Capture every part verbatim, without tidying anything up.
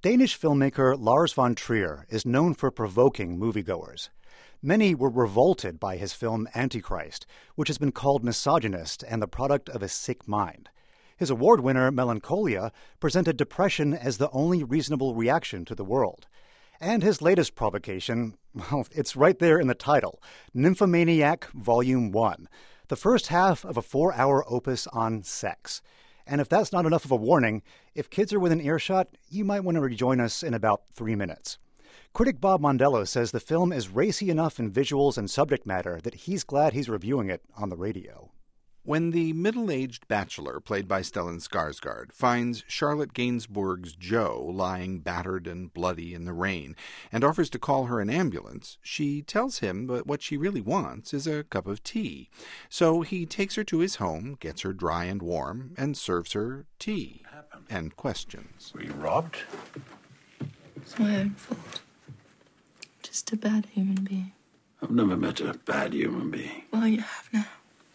Danish filmmaker Lars von Trier is known for provoking moviegoers. Many were revolted by his film Antichrist, which has been called misogynist and the product of a sick mind. His award winner, Melancholia, presented depression as the only reasonable reaction to the world. And his latest provocation, well, it's right there in the title, Nymphomaniac Volume one, the first half of a four-hour opus on sex. And if that's not enough of a warning, if kids are within earshot, you might want to rejoin us in about three minutes. Critic Bob Mondello says the film is racy enough in visuals and subject matter that he's glad he's reviewing it on the radio. When the middle-aged bachelor, played by Stellan Skarsgård, finds Charlotte Gainsbourg's Joe lying battered and bloody in the rain and offers to call her an ambulance, she tells him that what she really wants is a cup of tea. So he takes her to his home, gets her dry and warm, and serves her tea and questions. Were you robbed? It's my own fault. Just a bad human being. I've never met a bad human being. Well, you have now.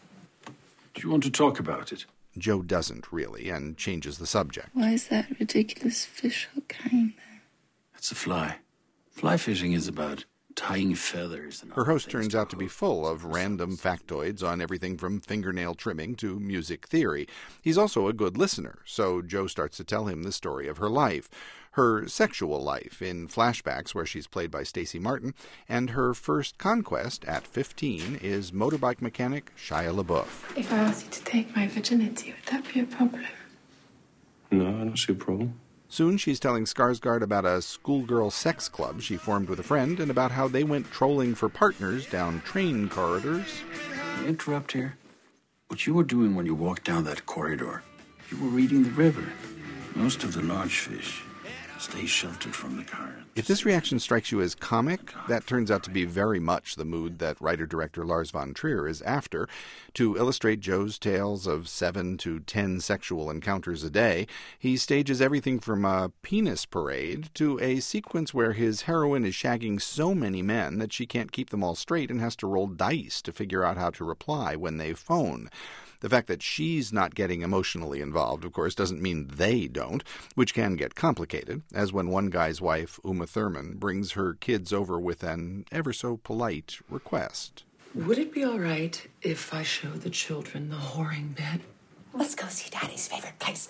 Do you want to talk about it? Joe doesn't really, and changes the subject. Why is that ridiculous fish hook hanging there? It's a fly. Fly fishing is about tying feathers. And Her host turns out to be full of random factoids on everything from fingernail trimming to music theory. He's also a good listener, so Joe starts to tell him the story of her life. Her sexual life in flashbacks where she's played by Stacey Martin, and her first conquest at fifteen is motorbike mechanic Shia LaBeouf. If I asked you to take my virginity, would that be a problem? No, I don't see a problem. Soon she's telling Skarsgård about a schoolgirl sex club she formed with a friend and about how they went trolling for partners down train corridors. Interrupt here. What you were doing when you walked down that corridor, you were reading the river. Most of the large fish stay sheltered from the current. If this reaction strikes you as comic, that turns out to be very much the mood that writer-director Lars von Trier is after. To illustrate Joe's tales of seven to ten sexual encounters a day, he stages everything from a penis parade to a sequence where his heroine is shagging so many men that she can't keep them all straight and has to roll dice to figure out how to reply when they phone. The fact that she's not getting emotionally involved, of course, doesn't mean they don't, which can get complicated, as when one guy's wife, Uma Thurman, brings her kids over with an ever-so-polite request. Would it be all right if I show the children the whoring bed? Let's go see Daddy's favorite place.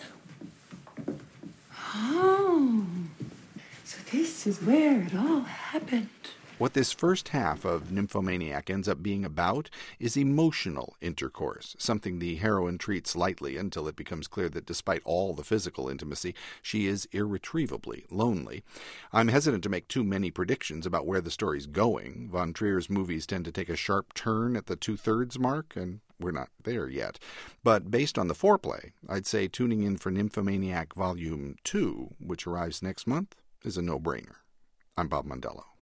Oh, so this is where it all happened. What this first half of Nymphomaniac ends up being about is emotional intercourse, something the heroine treats lightly until it becomes clear that despite all the physical intimacy, she is irretrievably lonely. I'm hesitant to make too many predictions about where the story's going. Von Trier's movies tend to take a sharp turn at the two-thirds mark, and we're not there yet. But based on the foreplay, I'd say tuning in for Nymphomaniac Volume two, which arrives next month, is a no-brainer. I'm Bob Mondello.